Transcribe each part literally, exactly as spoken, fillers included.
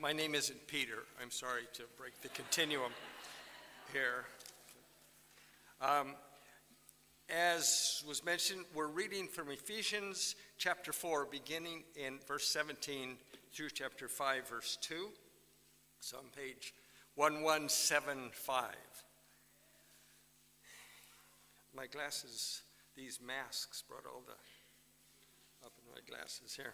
My name isn't Peter. I'm sorry to break the continuum here. Um, as was mentioned, we're reading from Ephesians chapter four, beginning in verse seventeen through chapter five, verse two. It's on page one one seven five. My glasses, these masks brought all the up in my glasses here.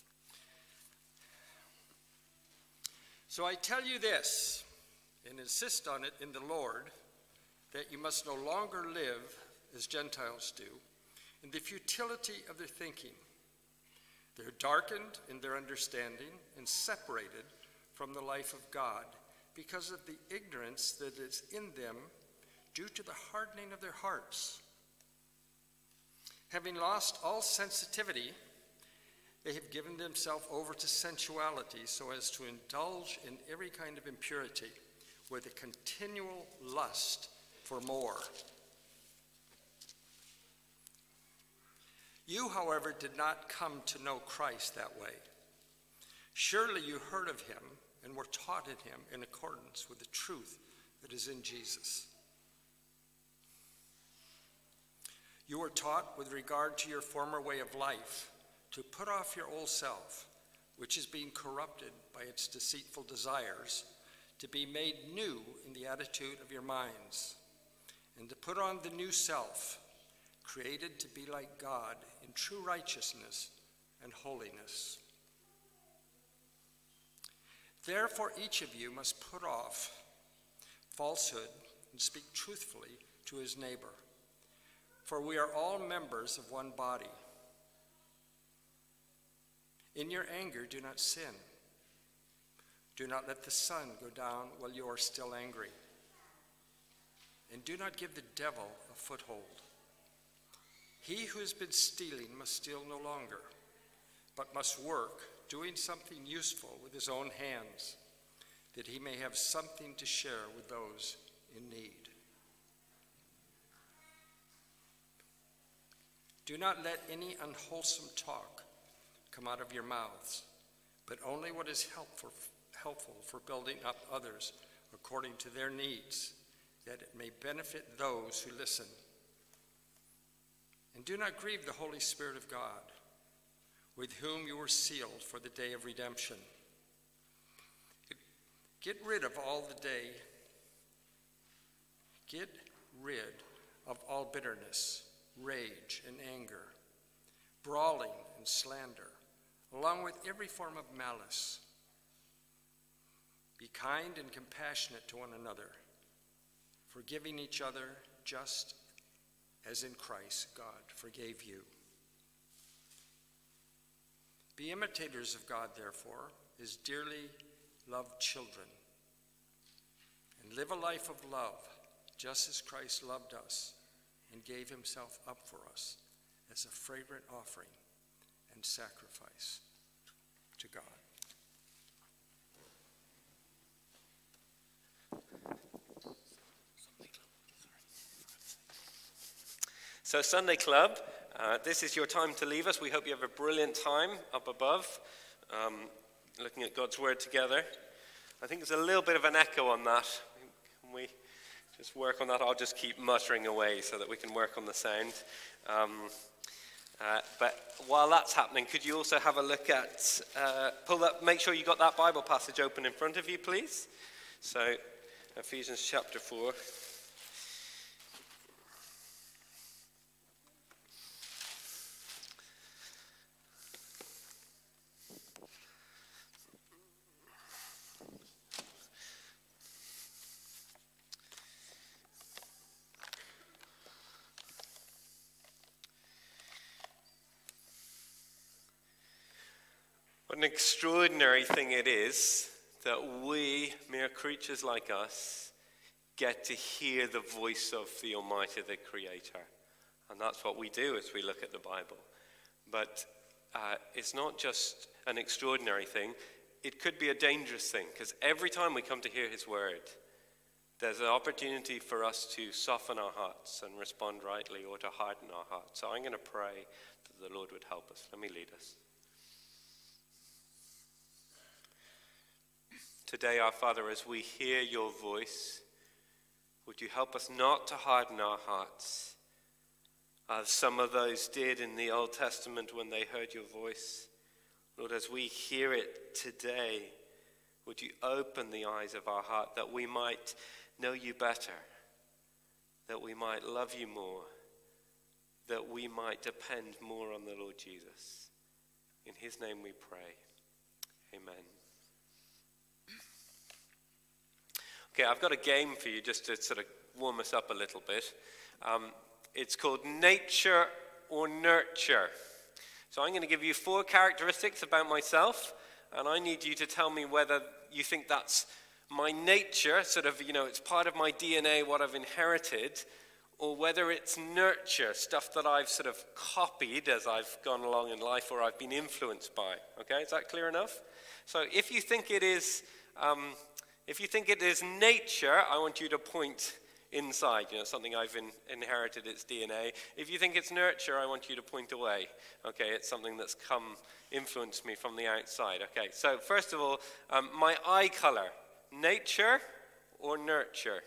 So I tell you this, and insist on it in the Lord, that you must no longer live as Gentiles do, in the futility of their thinking. They're darkened in their understanding and separated from the life of God because of the ignorance that is in them due to the hardening of their hearts. Having lost all sensitivity, they have given themselves over to sensuality so as to indulge in every kind of impurity with a continual lust for more. You, however, did not come to know Christ that way. Surely you heard of him and were taught in him in accordance with the truth that is in Jesus. You were taught with regard to your former way of life to put off your old self, which is being corrupted by its deceitful desires, to be made new in the attitude of your minds, and to put on the new self, created to be like God in true righteousness and holiness. Therefore, each of you must put off falsehood and speak truthfully to his neighbor, for we are all members of one body. In your anger, do not sin. Do not let the sun go down while you are still angry. And do not give the devil a foothold. He who has been stealing must steal no longer, but must work, doing something useful with his own hands, that he may have something to share with those in need. Do not let any unwholesome talk come out of your mouths, but only what is helpful, helpful for building up others according to their needs, that it may benefit those who listen. And do not grieve the Holy Spirit of God, with whom you were sealed for the day of redemption. Get rid of all the day, get rid of all bitterness, rage, and anger, brawling and slander, along with every form of malice. Be kind and compassionate to one another, forgiving each other just as in Christ God forgave you. Be imitators of God, therefore, as dearly loved children, and live a life of love, just as Christ loved us and gave himself up for us as a fragrant offering and sacrifice to God. So Sunday Club, uh, this is your time to leave us. We hope you have a brilliant time up above, um, looking at God's Word together. I think there's a little bit of an echo on that. Can we just work on that? I'll just keep muttering away so that we can work on the sound. Um, uh, but while that's happening, could you also have a look at, uh, pull up, make sure you got that Bible passage open in front of you, please. So Ephesians chapter four. What an extraordinary thing it is that we, mere creatures like us, get to hear the voice of the Almighty, the Creator. And that's what we do as we look at the Bible. But uh, it's not just an extraordinary thing. It could be a dangerous thing, because every time we come to hear his word, there's an opportunity for us to soften our hearts and respond rightly, or to harden our hearts. So I'm going to pray that the Lord would help us. Let me lead us. Today, our Father, as we hear your voice, would you help us not to harden our hearts, as some of those did in the Old Testament when they heard your voice. Lord, as we hear it today, would you open the eyes of our heart that we might know you better, that we might love you more, that we might depend more on the Lord Jesus. In his name we pray. Amen. Okay, I've got a game for you just to sort of warm us up a little bit. Um, it's called Nature or Nurture. So I'm going to give you four characteristics about myself, and I need you to tell me whether you think that's my nature, sort of, you know, it's part of my D N A, what I've inherited, or whether it's nurture, stuff that I've sort of copied as I've gone along in life or I've been influenced by. Okay, is that clear enough? So if you think it is, um, if you think it is nature, I want you to point inside, you know, something I've in, inherited, it's D N A. If you think it's nurture, I want you to point away. Okay, it's something that's come, influenced me from the outside. Okay, so first of all, um, my eye color, nature or nurture?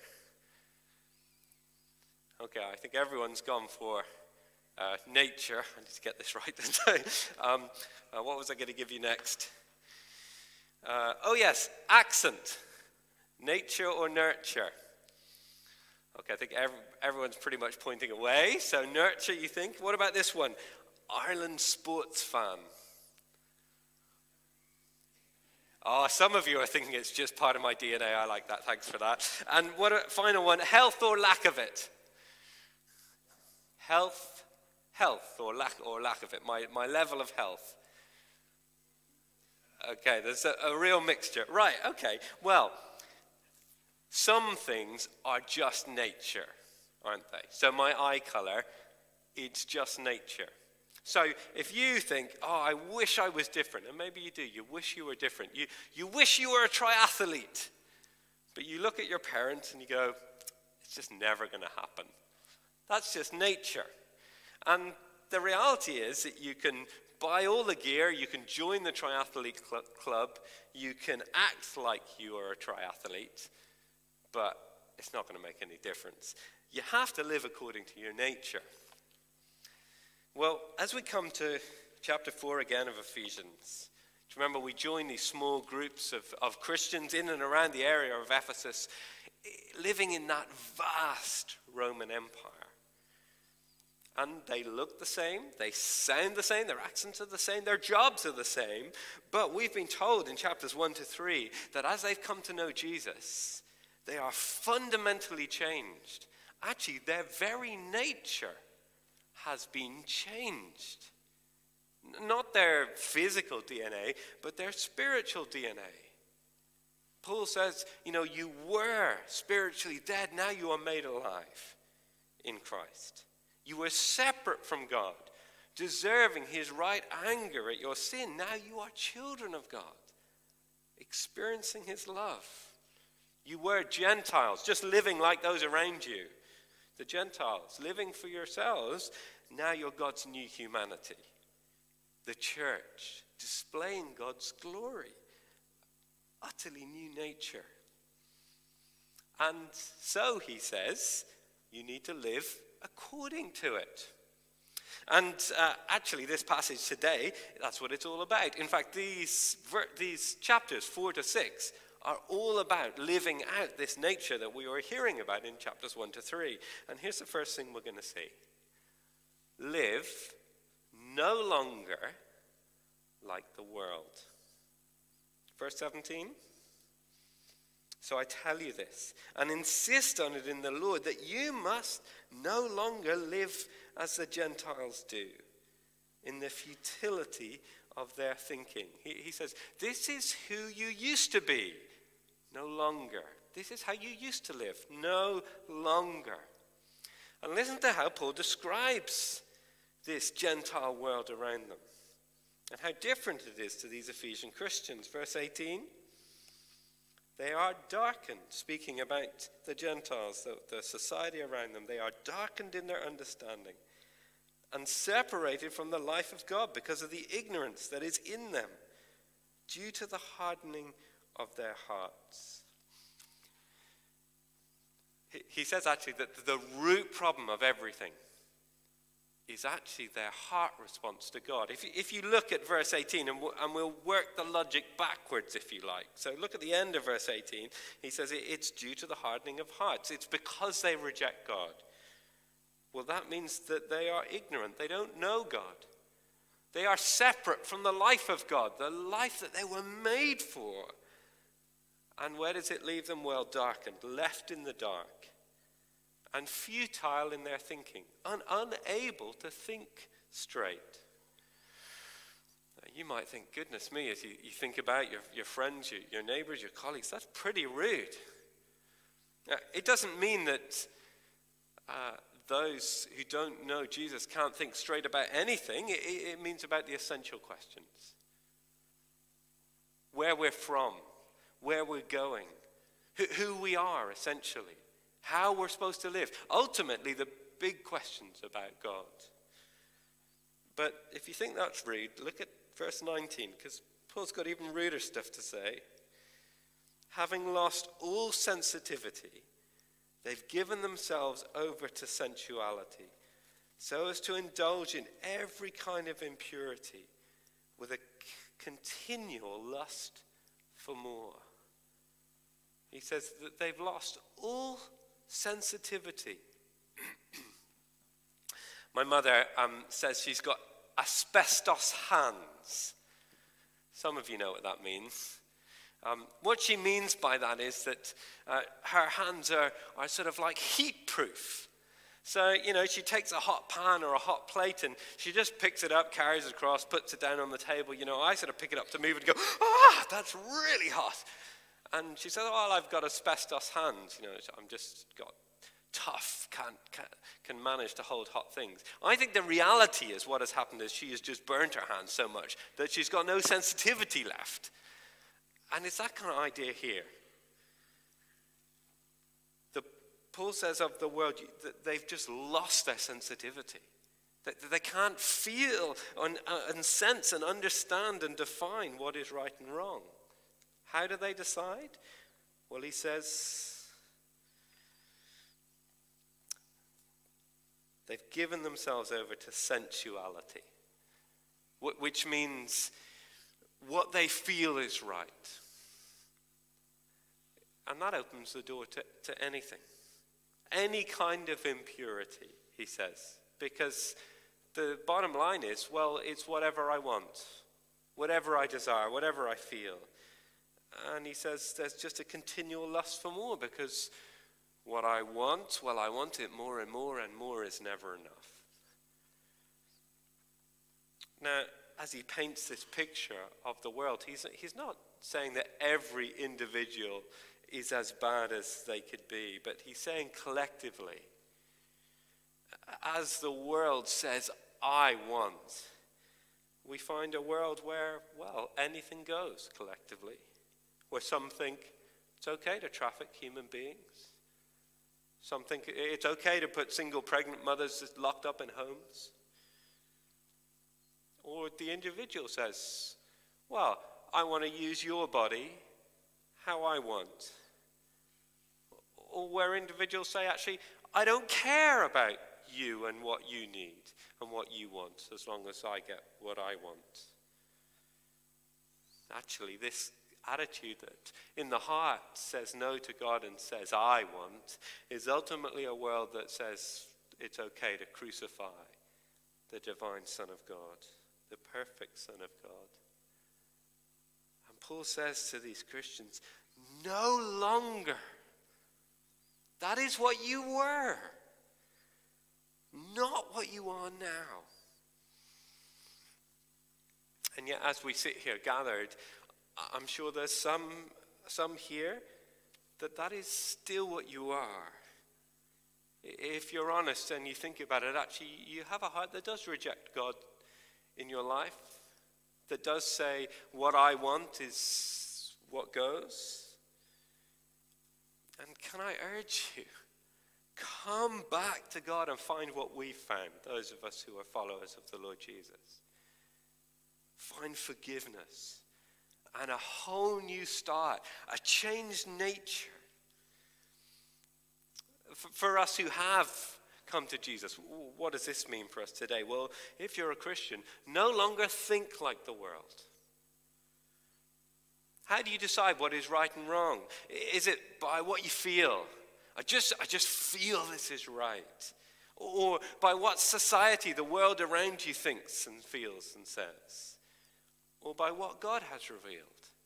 Okay, I think everyone's gone for uh, nature. I need to get this right, don't I? um, uh, what was I going to give you next? Uh, oh yes, accent. Nature or nurture? Okay, I think every, everyone's pretty much pointing away. So nurture, you think? What about this one? Ireland sports fan. Oh, some of you are thinking it's just part of my D N A. I like that. Thanks for that. And what a final one, health or lack of it? Health, health or lack or lack of it, my, my level of health. Okay, there's a, a real mixture. Right, okay. Well, some things are just nature, aren't they? So my eye color, it's just nature. So if you think, oh, I wish I was different, and maybe you do, you wish you were different. You, you wish you were a triathlete, but you look at your parents and you go, it's just never going to happen. That's just nature. And the reality is that you can buy all the gear, you can join the triathlete cl- club, you can act like you are a triathlete, but it's not going to make any difference. You have to live according to your nature. Well, as we come to chapter four again of Ephesians, do you remember we joined these small groups of, of Christians in and around the area of Ephesus, living in that vast Roman Empire. And they look the same, they sound the same, their accents are the same, their jobs are the same. But we've been told in chapters one to three that as they've come to know Jesus, they are fundamentally changed. Actually, their very nature has been changed. Not their physical D N A, but their spiritual D N A. Paul says, you know, you were spiritually dead, now you are made alive in Christ. You were separate from God, deserving his right anger at your sin. Now you are children of God, experiencing his love. You were Gentiles, just living like those around you. The Gentiles, living for yourselves. Now you're God's new humanity. The church, displaying God's glory. Utterly new nature. And so, he says, you need to live according to it. And uh, actually, this passage today, that's what it's all about. In fact, these, these chapters, four to six, are all about living out this nature that we were hearing about in chapters one to three. And here's the first thing we're going to see. Live no longer like the world. Verse seventeen. So I tell you this, and insist on it in the Lord, that you must no longer live as the Gentiles do, in the futility of their thinking. He, he says, this is who you used to be, no longer. This is how you used to live, no longer. And listen to how Paul describes this Gentile world around them, and how different it is to these Ephesian Christians. Verse eighteen. They are darkened, speaking about the Gentiles, the, the society around them. They are darkened in their understanding and separated from the life of God because of the ignorance that is in them due to the hardening of their hearts. He, he says actually that the root problem of everything is actually their heart response to God. If you, if you look at verse eighteen, and we'll, and we'll work the logic backwards if you like. So look at the end of verse eighteen. He says it, it's due to the hardening of hearts. It's because they reject God. Well, that means that they are ignorant. They don't know God. They are separate from the life of God, the life that they were made for. And where does it leave them? Well, darkened, left in the dark, and futile in their thinking, un- unable to think straight. Now, you might think, goodness me, as you, you think about your, your friends, your, your neighbors, your colleagues, that's pretty rude. Now, it doesn't mean that uh, those who don't know Jesus can't think straight about anything. It, it means about the essential questions. Where we're from, where we're going, who, who we are, essentially. How we're supposed to live. Ultimately, the big questions about God. But if you think that's rude, look at verse nineteen, because Paul's got even ruder stuff to say. Having lost all sensitivity, they've given themselves over to sensuality, so as to indulge in every kind of impurity, with a c- continual lust for more. He says that they've lost all sensitivity. My mother um, says she's got asbestos hands. Some of you know what that means. Um, what she means by that is that uh, her hands are, are sort of like heat proof. So, you know, she takes a hot pan or a hot plate and she just picks it up, carries it across, puts it down on the table. You know, I sort of pick it up to move it and go, ah, that's really hot. And she says, well, I've got asbestos hands. You know, I'm just got tough, can't, can, can manage to hold hot things. I think the reality is what has happened is she has just burnt her hands so much that she's got no sensitivity left. And it's that kind of idea here. The, Paul says of the world that they've just lost their sensitivity. That they can't feel and, uh, and sense and understand and define what is right and wrong. How do they decide? Well, he says they've given themselves over to sensuality, which means what they feel is right. And that opens the door to, to anything. Any kind of impurity, he says. Because the bottom line is, well, it's whatever I want, whatever I desire, whatever I feel. And he says there's just a continual lust for more, because what I want, well, I want it more and more, and more is never enough. Now, as he paints this picture of the world, he's, he's not saying that every individual is as bad as they could be, but he's saying collectively, as the world says, I want, we find a world where, well, anything goes collectively. Where some think it's okay to traffic human beings. Some think it's okay to put single pregnant mothers locked up in homes. Or the individual says, well, I want to use your body how I want. Or where individuals say, actually, I don't care about you and what you need and what you want, as long as I get what I want. Actually, this attitude that in the heart says no to God and says I want is ultimately a world that says it's okay to crucify the divine Son of God, the perfect Son of God. And Paul says to these Christians, no longer. That is what you were, not what you are now. And yet as we sit here gathered, I'm sure there's some, some here that that is still what you are. If you're honest and you think about it, actually you have a heart that does reject God in your life, that does say what I want is what goes. And can I urge you, come back to God and find what we found, those of us who are followers of the Lord Jesus. Find forgiveness. and a whole new start, a changed nature. For, for us who have come to Jesus, what does this mean for us today? Well, if you're a Christian, no longer think like the world. How do you decide what is right and wrong? Is it by what you feel? I just, I just feel this is right. Or by what society the world around you thinks and feels and says? Or by what God has revealed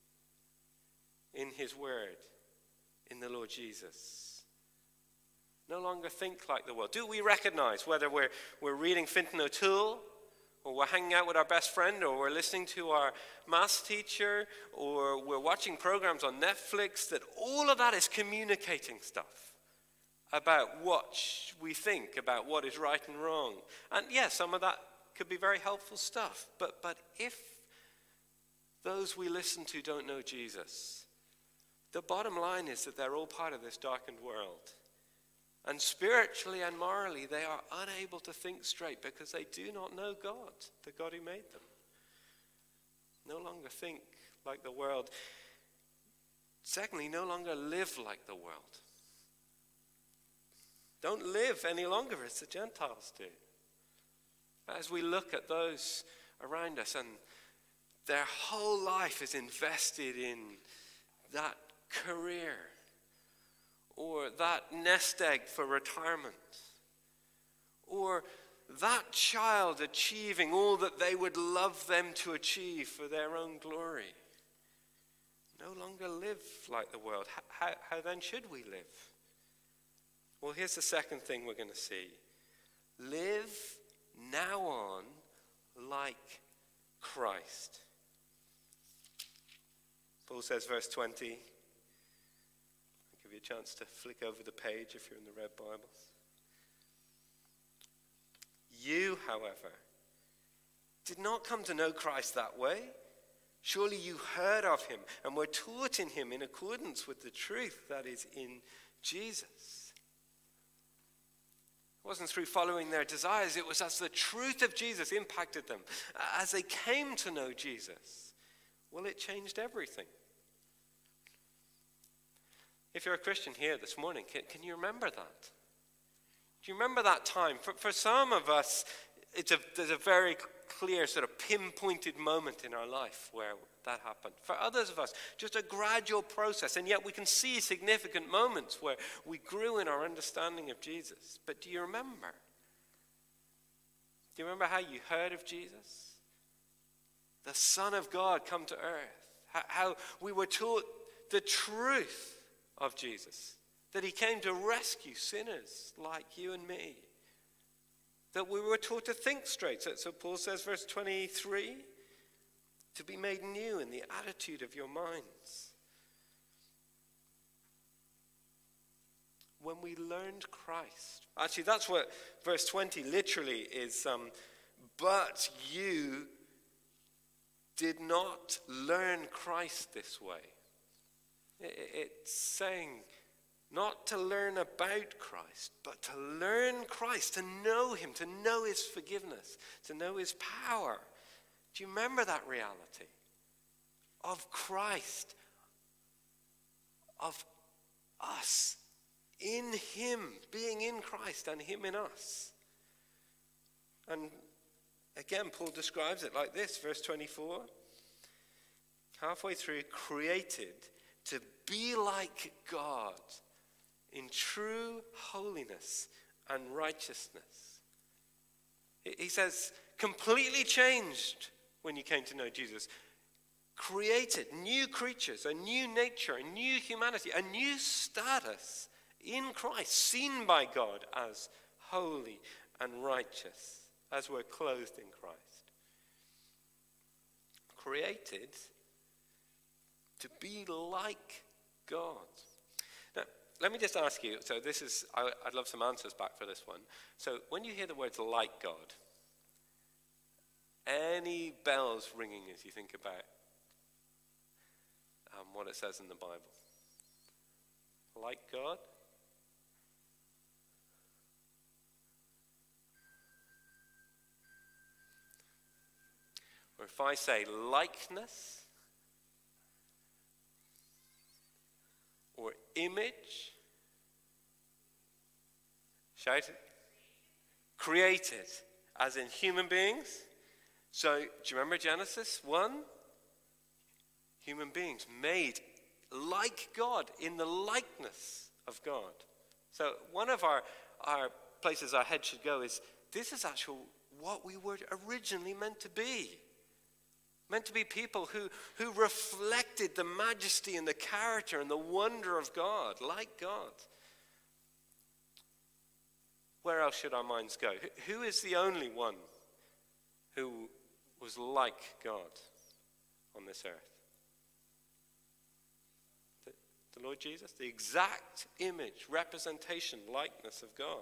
in his word, in the Lord Jesus? No longer think like the world. Do we recognize whether we're, we're reading Fintan O'Toole, or we're hanging out with our best friend, or we're listening to our maths teacher, or we're watching programs on Netflix, that all of that is communicating stuff about what we think, about what is right and wrong? And yes, some of that could be very helpful stuff. But, but if those we listen to don't know Jesus, the bottom line is that they're all part of this darkened world. And spiritually and morally, they are unable to think straight because they do not know God, the God who made them. No longer think like the world. Secondly, no longer live like the world. Don't live any longer as the Gentiles do. As we look at those around us and their whole life is invested in that career, or that nest egg for retirement, or that child achieving all that they would love them to achieve for their own glory. No longer live like the world. How, how, how then should we live? Well, here's the second thing we're going to see. Live now on like Christ. Paul says, verse twenty, give you a chance to flick over the page if you're in the red Bibles. You, however, did not come to know Christ that way. Surely you heard of him and were taught in him in accordance with the truth that is in Jesus. It wasn't through following their desires. It was as the truth of Jesus impacted them. As they came to know Jesus, well, it changed everything. If you're a Christian here this morning, can, can you remember that? Do you remember that time? For, for some of us, it's a, there's a very clear sort of pinpointed moment in our life where that happened. For others of us, just a gradual process, and yet we can see significant moments where we grew in our understanding of Jesus. But do you remember? Do you remember how you heard of Jesus? The Son of God come to earth. How, how we were taught the truth of Jesus, that he came to rescue sinners like you and me, that we were taught to think straight. So, so Paul says, verse twenty-three, to be made new in the attitude of your minds. When we learned Christ, actually that's what verse twenty literally is, um, but you did not learn Christ this way. It's saying not to learn about Christ, but to learn Christ, to know him, to know his forgiveness, to know his power. Do you remember that reality? Of Christ, of us, in him, being in Christ and him in us. And again, Paul describes it like this, verse twenty-four. Halfway through, created to be like God in true holiness and righteousness. He says, completely changed when you came to know Jesus. Created new creatures, a new nature, a new humanity, a new status in Christ, seen by God as holy and righteous, as we're clothed in Christ. Created to be like God. Now, let me just ask you, so this is, I, I'd love some answers back for this one. So when you hear the words like God, any bells ringing as you think about um, what it says in the Bible? Like God? Or if I say likeness, image. Shout it. Created, as in human beings. So, do you remember Genesis one? Human beings made like God, in the likeness of God. So one of our, our places our head should go is, this is actually what we were originally meant to be. Meant to be people who, who reflected the majesty and the character and the wonder of God, like God. Where else should our minds go? Who is the only one who was like God on this earth? The Lord Jesus, the exact image, representation, likeness of God.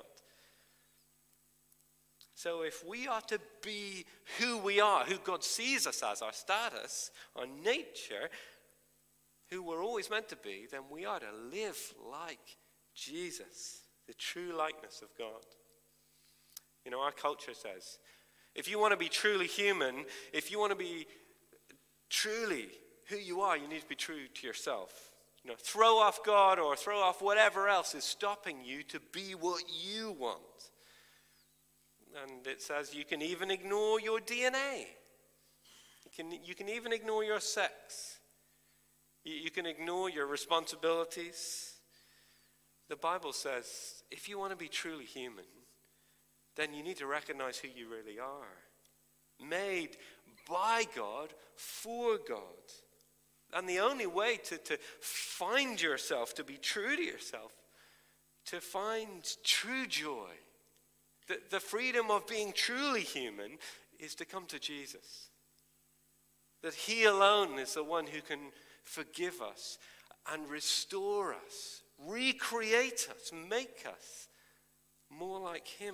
So if we are to be who we are, who God sees us as, our status, our nature, who we're always meant to be, then we are to live like Jesus, the true likeness of God. You know, our culture says, if you want to be truly human, if you want to be truly who you are, you need to be true to yourself. You know, throw off God or throw off whatever else is stopping you to be what you want. And it says you can even ignore your D N A. You can, you can even ignore your sex. You, you can ignore your responsibilities. The Bible says if you want to be truly human, then you need to recognize who you really are. Made by God, for God. And the only way to, to find yourself, to be true to yourself, to find true joy, the, the freedom of being truly human, is to come to Jesus. That he alone is the one who can forgive us and restore us, recreate us, make us more like him.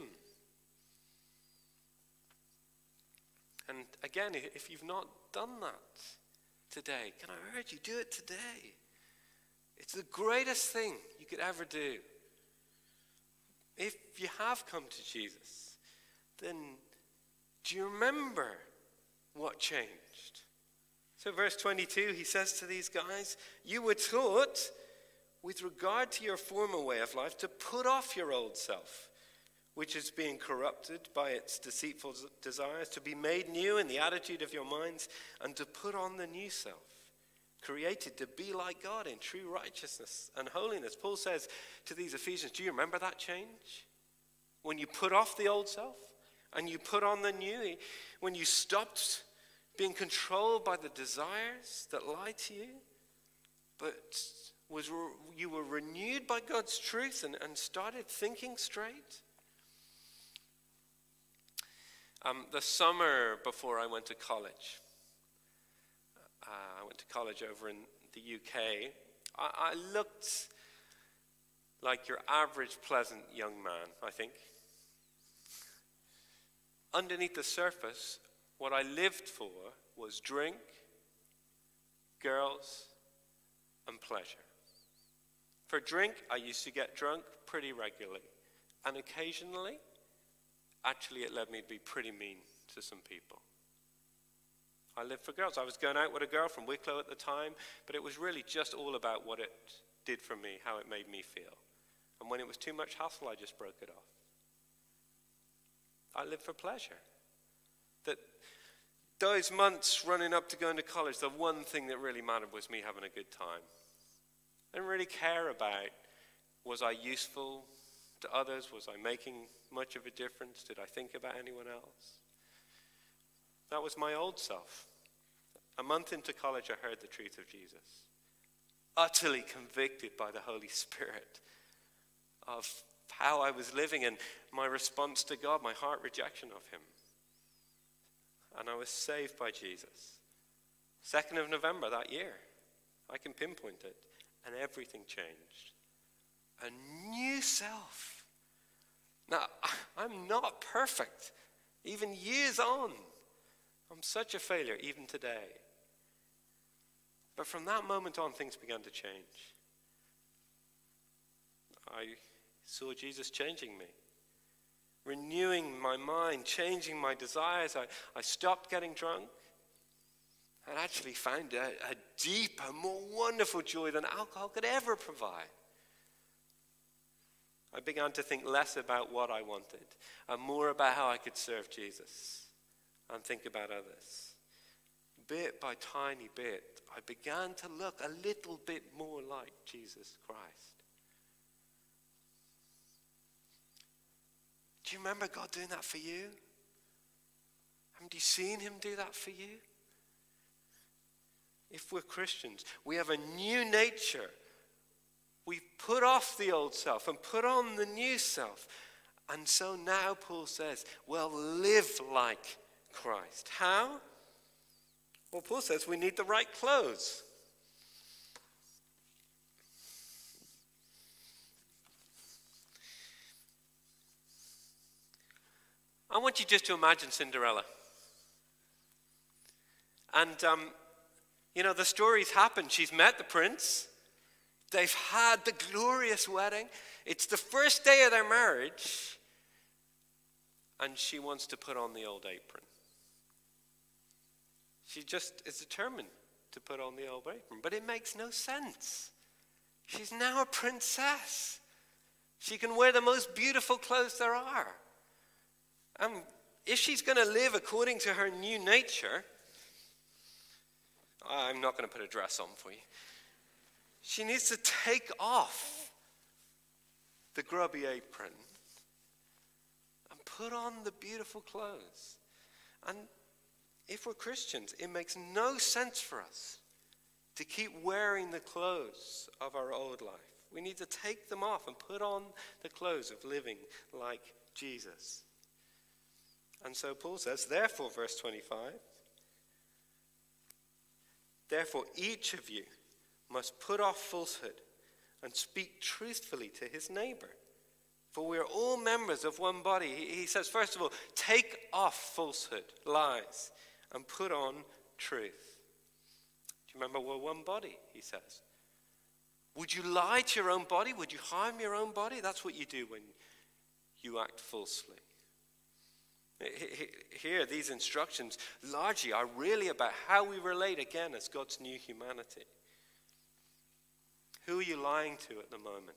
And again, if you've not done that today, can I urge you, do it today. It's the greatest thing you could ever do. If you have come to Jesus, then do you remember what changed? So verse twenty-two, he says to these guys, you were taught with regard to your former way of life to put off your old self, which is being corrupted by its deceitful desires, to be made new in the attitude of your minds, and to put on the new self, created to be like God in true righteousness and holiness. Paul says to these Ephesians, do you remember that change? When you put off the old self and you put on the new, when you stopped being controlled by the desires that lie to you, but was you were renewed by God's truth and, and started thinking straight? Um, the summer before I went to college, uh, I went to college over in the U K, I, I looked like your average pleasant young man, I think. Underneath the surface, what I lived for was drink, girls, and pleasure. For drink, I used to get drunk pretty regularly, and occasionally, actually, it led me to be pretty mean to some people. I lived for girls. I was going out with a girl from Wicklow at the time, but it was really just all about what it did for me, how it made me feel. And when it was too much hassle, I just broke it off. I lived for pleasure. That those months running up to going to college, the one thing that really mattered was me having a good time. I didn't really care about, was I useful to others? Was I making much of a difference? Did I think about anyone else? That was my old self. A month into college, I heard the truth of Jesus. Utterly convicted by the Holy Spirit of how I was living and my response to God, my heart rejection of him. And I was saved by Jesus. second of November that year. I can pinpoint it. And everything changed. A new self. Now, I'm not perfect. Even years on, I'm such a failure, even today. But from that moment on, things began to change. I saw Jesus changing me, renewing my mind, changing my desires. I, I stopped getting drunk and actually found a, a deeper, more wonderful joy than alcohol could ever provide. I began to think less about what I wanted and more about how I could serve Jesus and think about others. Bit by tiny bit, I began to look a little bit more like Jesus Christ. Do you remember God doing that for you? Haven't you seen him do that for you? If we're Christians, we have a new nature. We've put off the old self and put on the new self. And so now Paul says, well, live like Christ. How? Well, Paul says we need the right clothes. I want you just to imagine Cinderella. And, um, you know, the story's happened. She's met the prince. They've had the glorious wedding. It's the first day of their marriage. And she wants to put on the old apron. She just is determined to put on the old apron. But it makes no sense. She's now a princess. She can wear the most beautiful clothes there are. Um, if she's going to live according to her new nature, I'm not going to put a dress on for you. She needs to take off the grubby apron and put on the beautiful clothes. And if we're Christians, it makes no sense for us to keep wearing the clothes of our old life. We need to take them off and put on the clothes of living like Jesus. And so Paul says, therefore, verse twenty-five, therefore each of you must put off falsehood and speak truthfully to his neighbor. For we are all members of one body. He, he says, first of all, take off falsehood, lies, and put on truth. Do you remember we're one body, he says. Would you lie to your own body? Would you harm your own body? That's what you do when you act falsely. Here, these instructions largely are really about how we relate again as God's new humanity. Who are you lying to at the moment?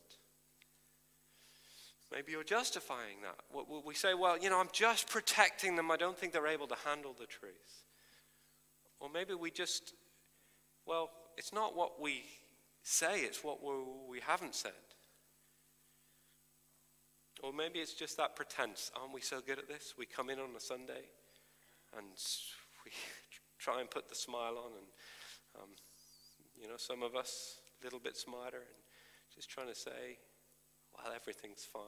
Maybe you're justifying that. We say, well, you know, I'm just protecting them. I don't think they're able to handle the truth. Or maybe we just, well, it's not what we say, it's what we haven't said. Or maybe it's just that pretense. Aren't we so good at this? We come in on a Sunday and we try and put the smile on. And, um, you know, some of us a little bit smarter and just trying to say, well, everything's fine.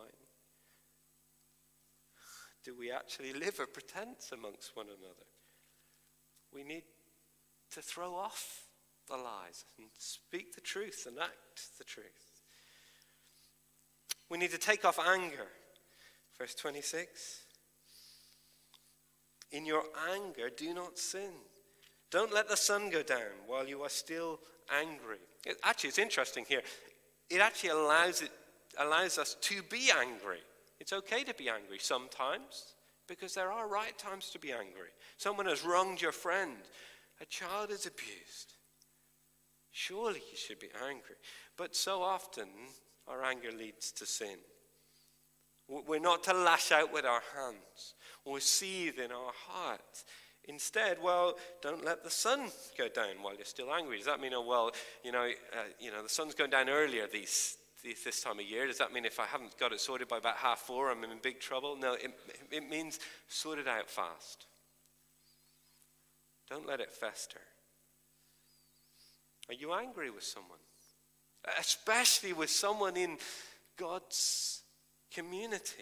Do we actually live a pretense amongst one another? We need to throw off the lies and speak the truth and act the truth. We need to take off anger. Verse twenty-six. In your anger, do not sin. Don't let the sun go down while you are still angry. It, actually, it's interesting here. It actually allows, it, allows us to be angry. It's okay to be angry sometimes, because there are right times to be angry. Someone has wronged your friend. A child is abused. Surely you should be angry. But so often, our anger leads to sin. We're not to lash out with our hands or seethe in our heart. Instead, well, don't let the sun go down while you're still angry. Does that mean, oh, well, you know, uh, you know, the sun's going down earlier these, these, this time of year? Does that mean if I haven't got it sorted by about half four, I'm in big trouble? No, it, it means sort it out fast. Don't let it fester. Are you angry with someone? Especially with someone in God's community.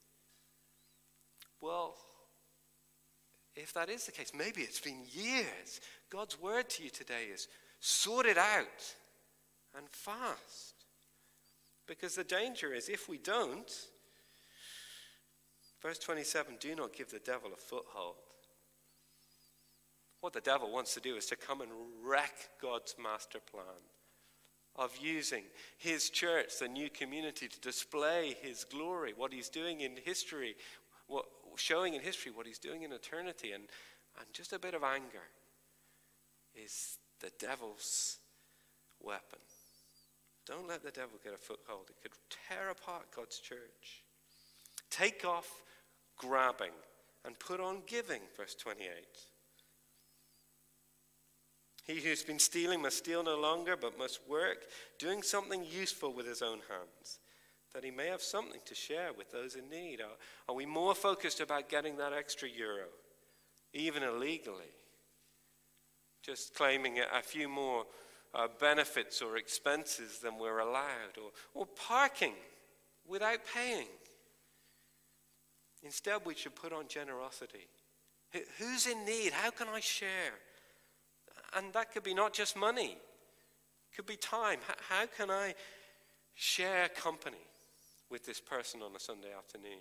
Well, if that is the case, maybe it's been years. God's word to you today is sort it out and fast. Because the danger is if we don't, verse twenty-seven, do not give the devil a foothold. What the devil wants to do is to come and wreck God's master plan of using his church, the new community, to display his glory, what he's doing in history, what, showing in history what he's doing in eternity. And, and just a bit of anger is the devil's weapon. Don't let the devil get a foothold. It could tear apart God's church. Take off grabbing and put on giving, verse twenty-eight. He who's been stealing must steal no longer, but must work, doing something useful with his own hands, that he may have something to share with those in need. Are, are we more focused about getting that extra euro, even illegally? Just claiming a few more uh, benefits or expenses than we're allowed, or, or parking without paying. Instead, we should put on generosity. Who's in need? How can I share? And that could be not just money. It could be time. How can I share company with this person on a Sunday afternoon?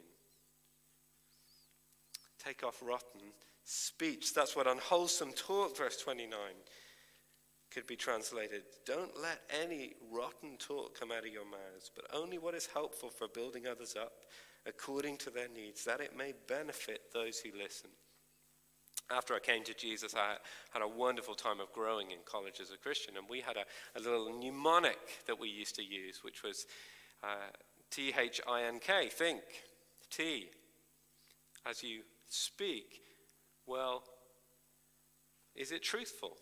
Take off rotten speech. That's what unwholesome talk, verse twenty-nine, could be translated. Don't let any rotten talk come out of your mouths, but only what is helpful for building others up according to their needs, that it may benefit those who listen. After I came to Jesus, I had a wonderful time of growing in college as a Christian, and we had a, a little mnemonic that we used to use, which was uh, T H I N K, think. T, as you speak, well, is it truthful?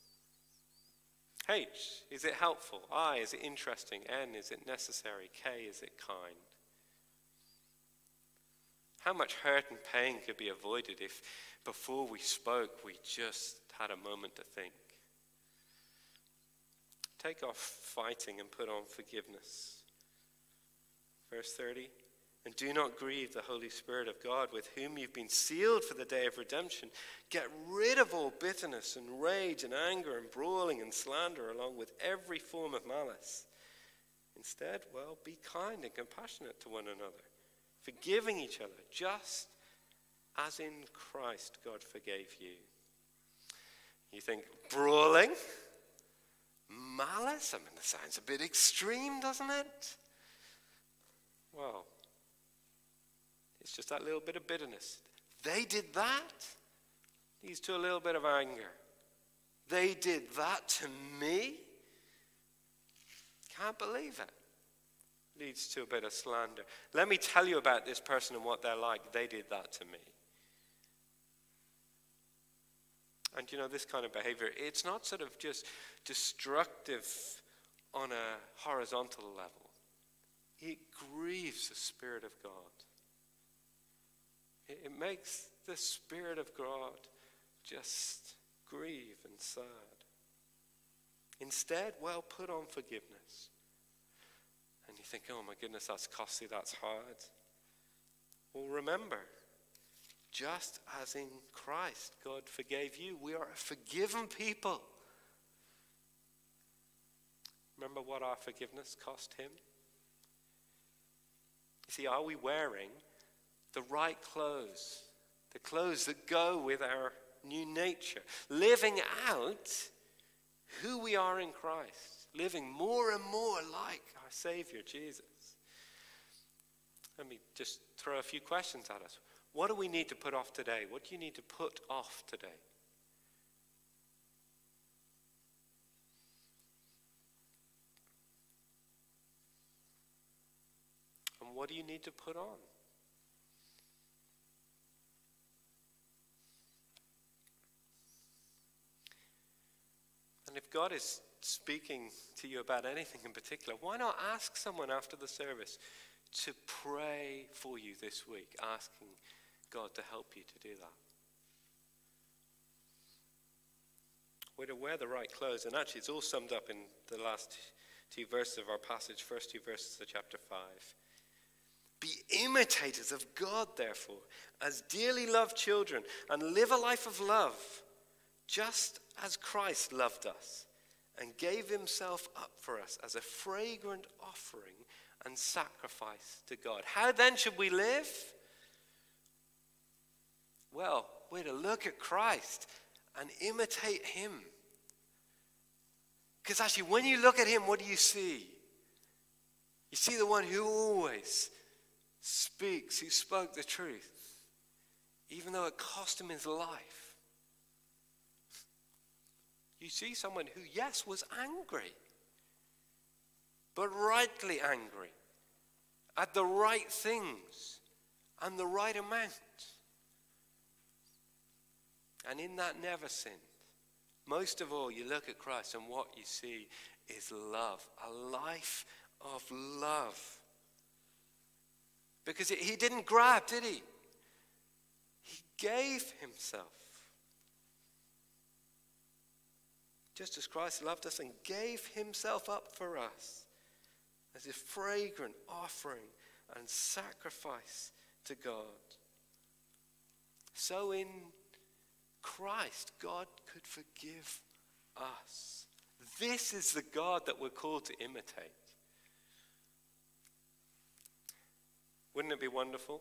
H, is it helpful? I, is it interesting? N, is it necessary? K, is it kind? How much hurt and pain could be avoided if before we spoke we just had a moment to think? Take off fighting and put on forgiveness. Verse thirty, and do not grieve the Holy Spirit of God, with whom you've been sealed for the day of redemption. Get rid of all bitterness and rage and anger and brawling and slander, along with every form of malice. Instead, well, be kind and compassionate to one another, forgiving each other, just as in Christ God forgave you. You think, brawling? Malice? I mean, that sounds a bit extreme, doesn't it? Well, it's just that little bit of bitterness. They did that. Leads to a little bit of anger. They did that to me? Can't believe it. Leads to a bit of slander. Let me tell you about this person and what they're like. They did that to me. And you know, this kind of behavior, it's not sort of just destructive on a horizontal level. It grieves the Spirit of God. It, it makes the Spirit of God just grieve and sad. Instead, well, put on forgiveness. And you think, oh my goodness, that's costly, that's hard. Well, remember, just as in Christ God forgave you, we are a forgiven people. Remember what our forgiveness cost him? You see, are we wearing the right clothes? The clothes that go with our new nature. Living out who we are in Christ. Living more and more like our Savior, Jesus. Let me just throw a few questions at us. What do we need to put off today? What do you need to put off today? And what do you need to put on? And if God is speaking to you about anything in particular, why not ask someone after the service to pray for you this week, asking God to help you to do that? We're to wear the right clothes, and actually it's all summed up in the last two verses of our passage, first two verses of chapter five. Be imitators of God, therefore, as dearly loved children, and live a life of love, just as Christ loved us and gave himself up for us as a fragrant offering and sacrifice to God. How then should we live? Well, we're to look at Christ and imitate him. Because actually, when you look at him, what do you see? You see the one who always speaks, who spoke the truth, even though it cost him his life. You see someone who, yes, was angry, but rightly angry at the right things and the right amount. And in that never sinned. Most of all, you look at Christ and what you see is love, a life of love. Because he didn't grab, did he? He gave himself. Just as Christ loved us and gave himself up for us as a fragrant offering and sacrifice to God. So in Christ, God could forgive us. This is the God that we're called to imitate. Wouldn't it be wonderful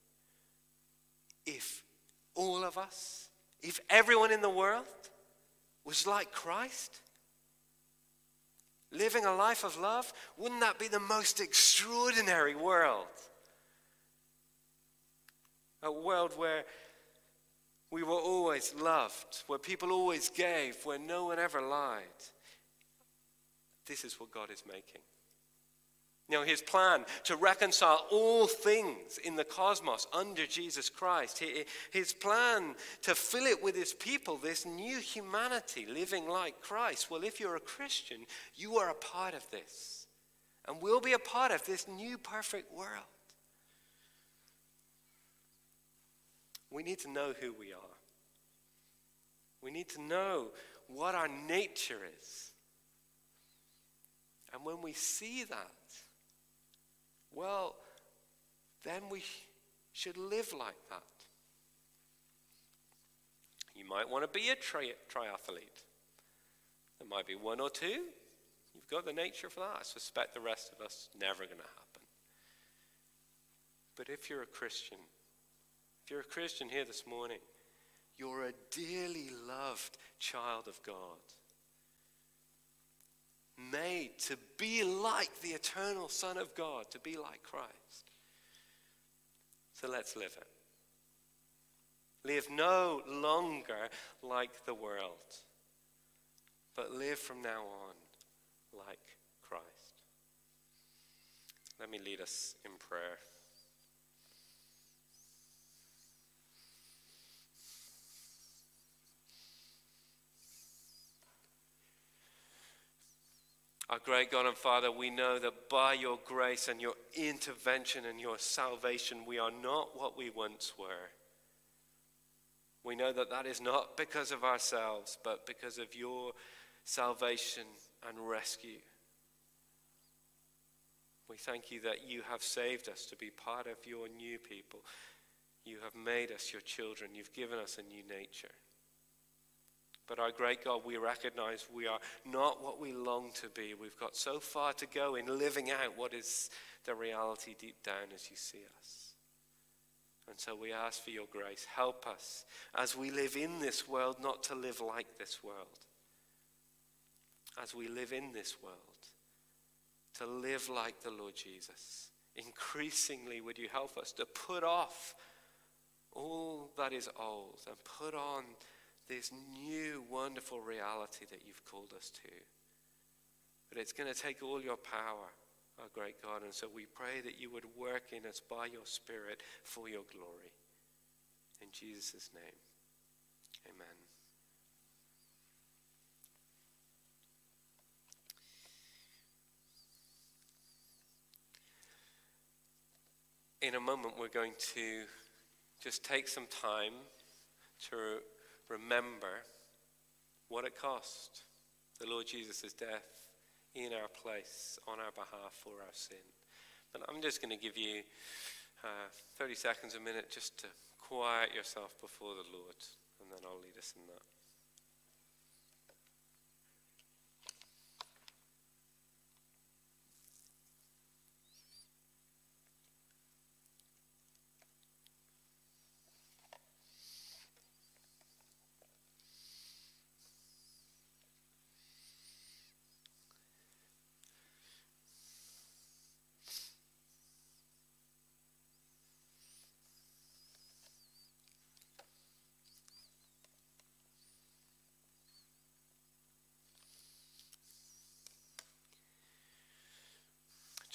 if all of us, if everyone in the world was like Christ, living a life of love? Wouldn't that be the most extraordinary world? A world where we were always loved, where people always gave, where no one ever lied. This is what God is making. You know, his plan to reconcile all things in the cosmos under Jesus Christ, his plan to fill it with his people, this new humanity living like Christ. Well, if you're a Christian, you are a part of this. And we'll be a part of this new perfect world. We need to know who we are. We need to know what our nature is. And when we see that, well, then we should live like that. You might want to be a tri- triathlete. There might be one or two. You've got the nature for that. I suspect the rest of us never going to happen. But if you're a Christian, if you're a Christian here this morning, you're a dearly loved child of God, made to be like the eternal Son of God, to be like Christ. So let's live it. Live no longer like the world, but live from now on like Christ. Let me lead us in prayer. Our great God and Father, we know that by your grace and your intervention and your salvation, we are not what we once were. We know that that is not because of ourselves, but because of your salvation and rescue. We thank you that you have saved us to be part of your new people. You have made us your children. You've given us a new nature. But our great God, we recognize we are not what we long to be. We've got so far to go in living out what is the reality deep down as you see us. And so we ask for your grace. Help us as we live in this world not to live like this world. As we live in this world, to live like the Lord Jesus. Increasingly, would you help us to put off all that is old and put on this new wonderful reality that you've called us to. But it's going to take all your power, our great God. And so we pray that you would work in us by your Spirit for your glory. In Jesus' name, amen. In a moment, we're going to just take some time to remember what it cost, the Lord Jesus' death in our place, on our behalf, for our sin. But I'm just going to give you uh, thirty seconds, a minute, just to quiet yourself before the Lord, and then I'll lead us in that.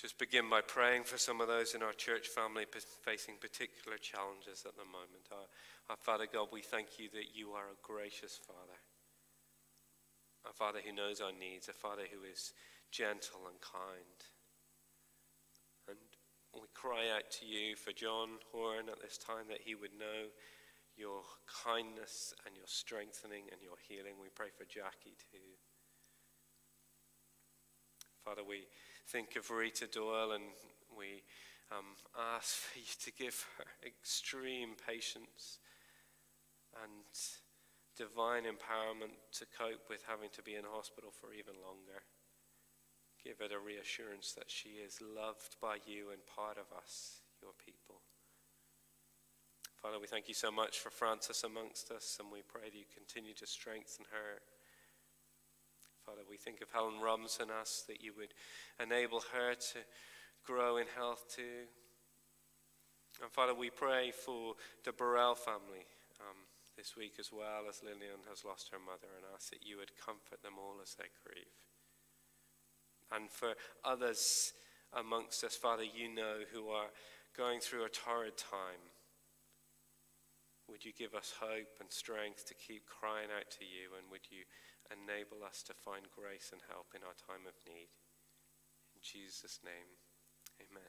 just begin by praying for some of those in our church family facing particular challenges at the moment. Our, our Father God, we thank you that you are a gracious Father. A Father who knows our needs, a Father who is gentle and kind. And we cry out to you for John Horn at this time, that he would know your kindness and your strengthening and your healing. We pray for Jackie too. Father, we think of Rita Doyle, and we um, ask for you to give her extreme patience and divine empowerment to cope with having to be in hospital for even longer. Give her the reassurance that she is loved by you and part of us, your people. Father, we thank you so much for Frances amongst us, and we pray that you continue to strengthen her. Father, we think of Helen Rums and us, that you would enable her to grow in health too. And Father, we pray for the Burrell family um, this week as well, as Lillian has lost her mother, and ask that you would comfort them all as they grieve. And for others amongst us, Father, you know, who are going through a torrid time, would you give us hope and strength to keep crying out to you, and would you enable us to find grace and help in our time of need. In Jesus' name, amen.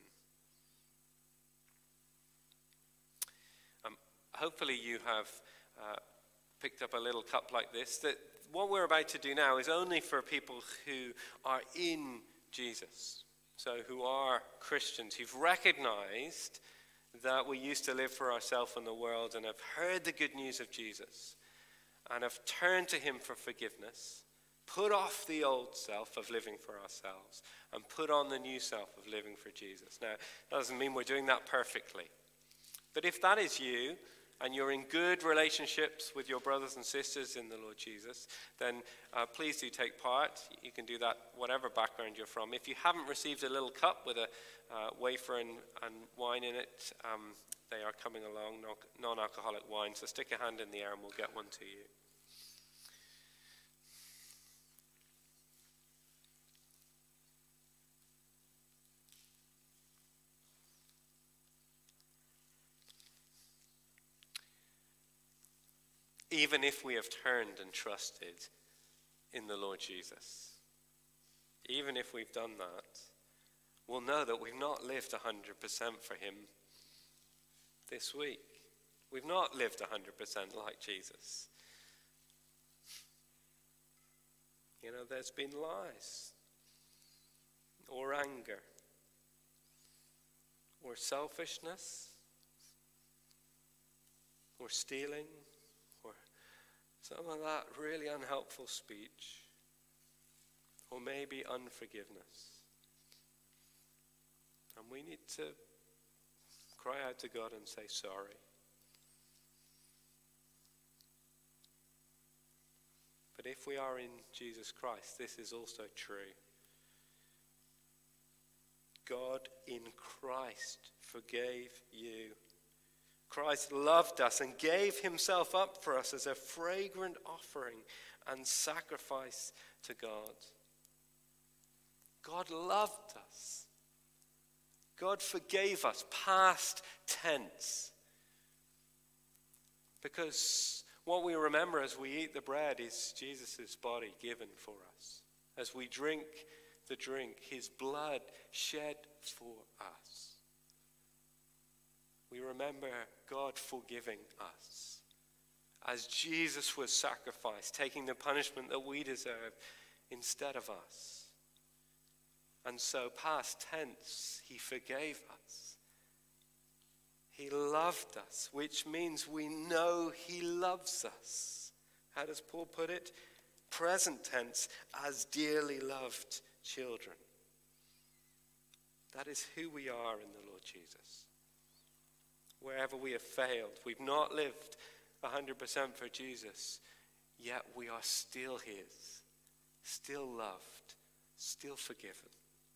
Um, hopefully you have uh, picked up a little cup like this. That what we're about to do now is only for people who are in Jesus, so who are Christians, who've recognized that we used to live for ourselves in the world and have heard the good news of Jesus and have turned to him for forgiveness, put off the old self of living for ourselves and put on the new self of living for Jesus. Now, that doesn't mean we're doing that perfectly. But if that is you, and you're in good relationships with your brothers and sisters in the Lord Jesus, then uh, please do take part. You can do that whatever background you're from. If you haven't received a little cup with a uh, wafer and, and wine in it, um, they are coming along, non-alcoholic wine. So stick a hand in the air and we'll get one to you. Even if we have turned and trusted in the Lord Jesus, even if we've done that, we'll know that we've not lived one hundred percent for him this week. We've not lived one hundred percent like Jesus. You know, there's been lies, or anger, or selfishness, or stealing, or some of that really unhelpful speech, or maybe unforgiveness. And we need to cry out to God and say sorry. But if we are in Jesus Christ, this is also true. God in Christ forgave you. Christ loved us and gave himself up for us as a fragrant offering and sacrifice to God. God loved us. God forgave us, past tense. Because what we remember as we eat the bread is Jesus' body given for us. As we drink the drink, his blood shed for us. We remember God forgiving us. As Jesus was sacrificed, taking the punishment that we deserve instead of us. And so, past tense, he forgave us. He loved us, which means we know he loves us. How does Paul put it? Present tense, as dearly loved children. That is who we are in the Lord Jesus. Wherever we have failed, we've not lived one hundred percent for Jesus, yet we are still his, still loved, still forgiven.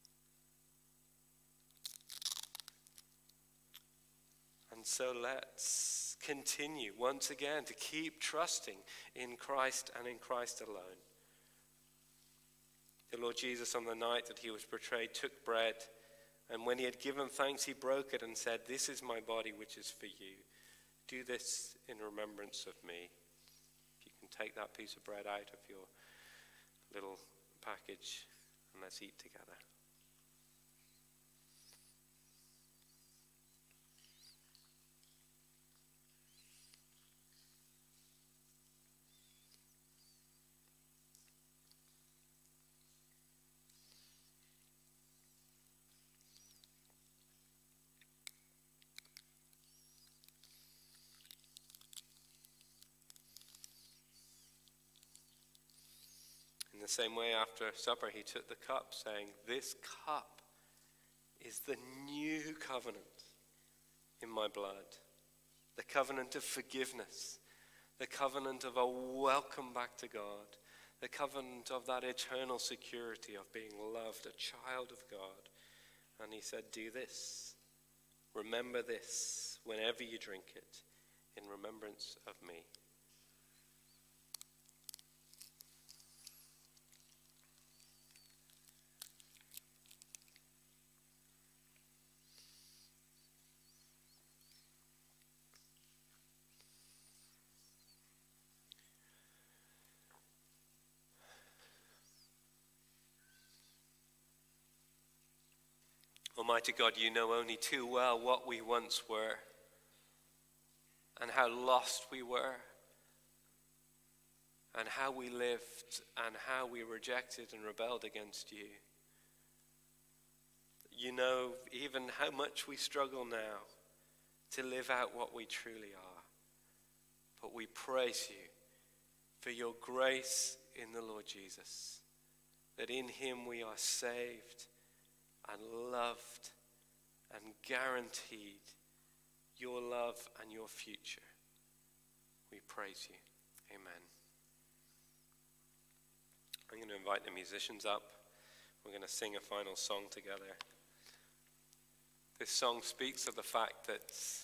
And so let's continue once again to keep trusting in Christ and in Christ alone. The Lord Jesus, on the night that he was betrayed, took bread, And when he had given thanks, he broke it and said, "This is my body, which is for you. Do this in remembrance of me." If you can take that piece of bread out of your little package and let's eat together. In the same way, after supper, he took the cup, saying, "This cup is the new covenant in my blood, the covenant of forgiveness, the covenant of a welcome back to God, the covenant of that eternal security of being loved, a child of God." And he said, "Do this, remember this, whenever you drink it, in remembrance of me." Almighty God, you know only too well what we once were and how lost we were and how we lived and how we rejected and rebelled against you. You know even how much we struggle now to live out what we truly are. But we praise you for your grace in the Lord Jesus, that in him we are saved and loved and guaranteed your love and your future. We praise you. Amen. I'm going to invite the musicians up. We're going to sing a final song together. This song speaks of the fact that